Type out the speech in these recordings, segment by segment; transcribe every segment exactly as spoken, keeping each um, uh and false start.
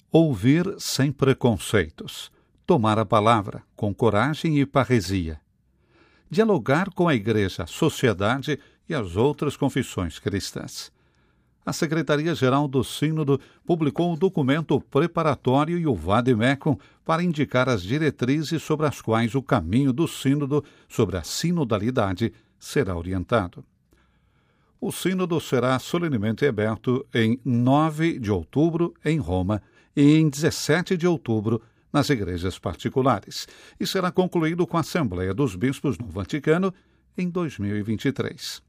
Ouvir sem preconceitos. Tomar a palavra com coragem e parresia. Dialogar com a Igreja, a sociedade e as outras confissões cristãs. A Secretaria-Geral do Sínodo publicou o documento preparatório e o vade-mecum para indicar as diretrizes sobre as quais o caminho do Sínodo sobre a sinodalidade será orientado. O Sínodo será solenemente aberto em nove de outubro em Roma e em dezessete de outubro nas igrejas particulares, e será concluído com a Assembleia dos Bispos no Vaticano em dois mil e vinte e três.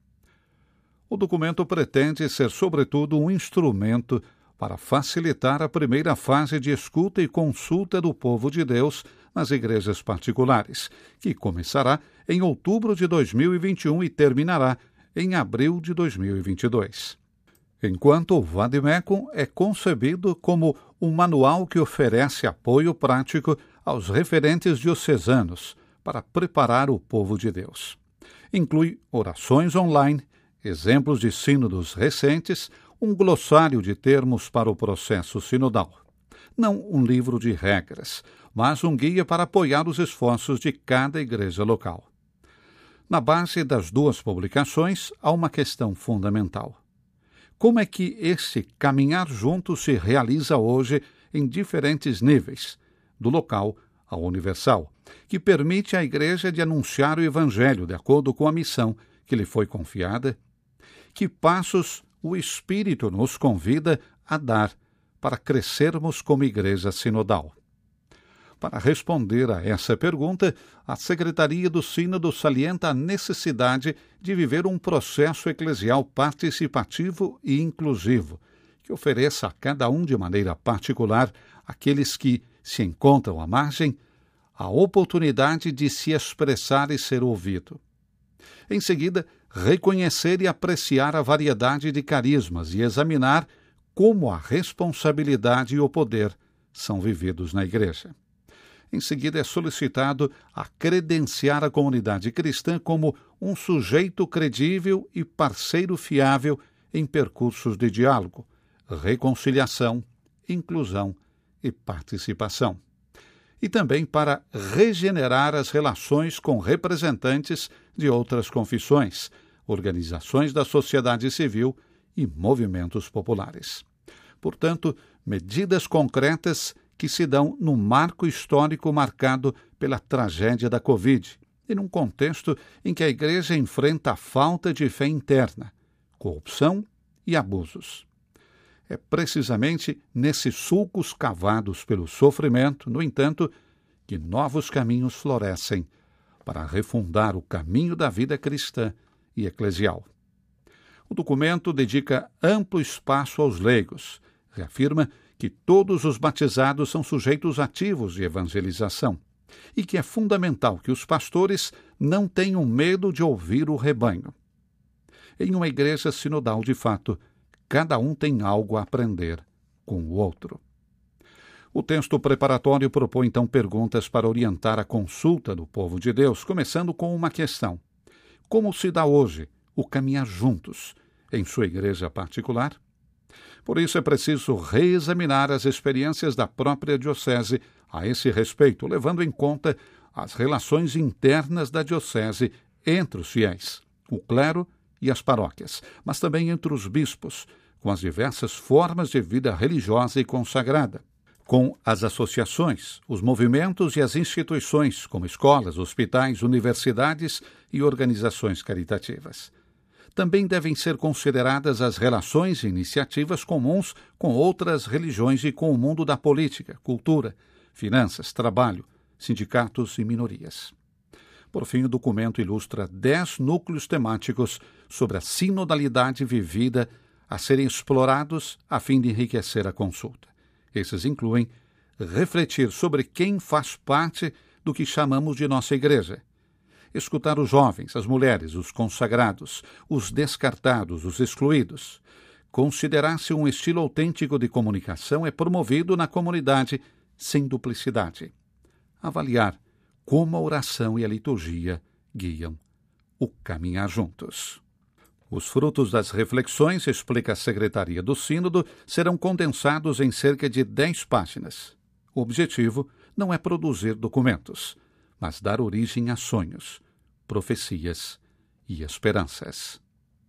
O documento pretende ser, sobretudo, um instrumento para facilitar a primeira fase de escuta e consulta do povo de Deus nas igrejas particulares, que começará em outubro de dois mil e vinte e um e terminará em abril de dois mil e vinte e dois. Enquanto o vade-mecum é concebido como um manual que oferece apoio prático aos referentes diocesanos para preparar o povo de Deus. Inclui orações online, exemplos de sínodos recentes, um glossário de termos para o processo sinodal. Não um livro de regras, mas um guia para apoiar os esforços de cada igreja local. Na base das duas publicações, há uma questão fundamental. Como é que esse caminhar junto se realiza hoje em diferentes níveis, do local ao universal, que permite à Igreja de anunciar o Evangelho de acordo com a missão que lhe foi confiada? Que passos o Espírito nos convida a dar para crescermos como Igreja sinodal? Para responder a essa pergunta, a Secretaria do Sínodo salienta a necessidade de viver um processo eclesial participativo e inclusivo, que ofereça a cada um de maneira particular, aqueles que se encontram à margem, a oportunidade de se expressar e ser ouvido. Em seguida, reconhecer e apreciar a variedade de carismas e examinar como a responsabilidade e o poder são vividos na Igreja. Em seguida, é solicitado a credenciar a comunidade cristã como um sujeito credível e parceiro fiável em percursos de diálogo, reconciliação, inclusão e participação. E também para regenerar as relações com representantes de outras confissões, organizações da sociedade civil e movimentos populares. Portanto, medidas concretas que se dão num marco histórico marcado pela tragédia da Covid e num contexto em que a Igreja enfrenta a falta de fé interna, corrupção e abusos. É precisamente nesses sulcos cavados pelo sofrimento, no entanto, que novos caminhos florescem para refundar o caminho da vida cristã e eclesial. O documento dedica amplo espaço aos leigos, reafirma que todos os batizados são sujeitos ativos de evangelização e que é fundamental que os pastores não tenham medo de ouvir o rebanho. Em uma igreja sinodal de fato, cada um tem algo a aprender com o outro. O texto preparatório propõe então perguntas para orientar a consulta do povo de Deus, começando com uma questão: como se dá hoje o caminhar juntos em sua igreja particular? Por isso é preciso reexaminar as experiências da própria diocese a esse respeito, levando em conta as relações internas da diocese entre os fiéis, o clero e as paróquias, mas também entre os bispos, com as diversas formas de vida religiosa e consagrada, com as associações, os movimentos e as instituições, como escolas, hospitais, universidades e organizações caritativas. Também devem ser consideradas as relações e iniciativas comuns com outras religiões e com o mundo da política, cultura, finanças, trabalho, sindicatos e minorias. Por fim, o documento ilustra dez núcleos temáticos sobre a sinodalidade vivida a serem explorados a fim de enriquecer a consulta. Esses incluem refletir sobre quem faz parte do que chamamos de nossa igreja, escutar os jovens, as mulheres, os consagrados, os descartados, os excluídos. Considerar se um estilo autêntico de comunicação é promovido na comunidade sem duplicidade. Avaliar como a oração e a liturgia guiam o caminhar juntos. Os frutos das reflexões, explica a Secretaria do Sínodo, serão condensados em cerca de dez páginas. O objetivo não é produzir documentos, mas dar origem a sonhos, profecias e esperanças.